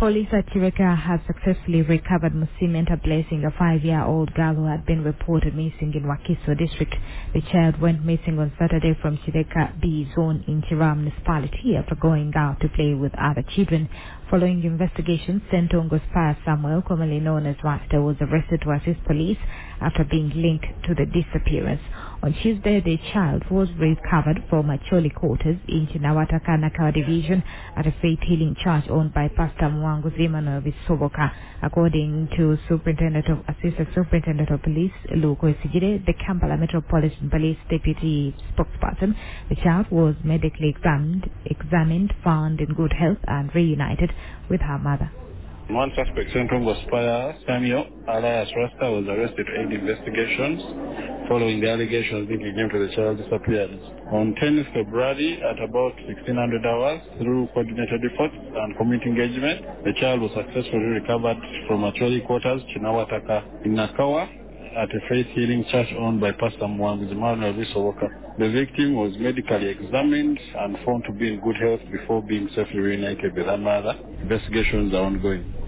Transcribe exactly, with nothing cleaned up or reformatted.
Police at Chirika have successfully recovered Musimenta Blessing, a five-year-old girl who had been reported missing in Wakiso district. The child went missing on Saturday from Chirika B zone in Chira municipality after going out to play with other children. Following investigations, Sentongo Spire Samuel, commonly known as Rasta, was arrested to assist police after being linked to the disappearance. On Tuesday, the child was recovered from Acholi quarters in Chinawata Kanakawa division at a faith healing church owned by Pastor Mwangu Zimano Visoboka. According to Superintendent of Assistant Superintendent of Police Luko Sijide, the Kampala Metropolitan Police Deputy spokesperson, the child was medically examined, examined, found in good health and reunited with her mother. One suspect, Central Gospire Samuel, alias Rasta, was arrested to aid investigations following the allegations linking him to the child's disappearance. On tenth of February at about sixteen hundred hours, through coordinated efforts and community engagement, the child was successfully recovered from Acholi quarters, Chinawataka, in Nakawa, at a faith healing church owned by Pastor Mwangu Emmanuel Visowoka. The victim was medically examined and found to be in good health before being safely reunited with her mother. Investigations are ongoing.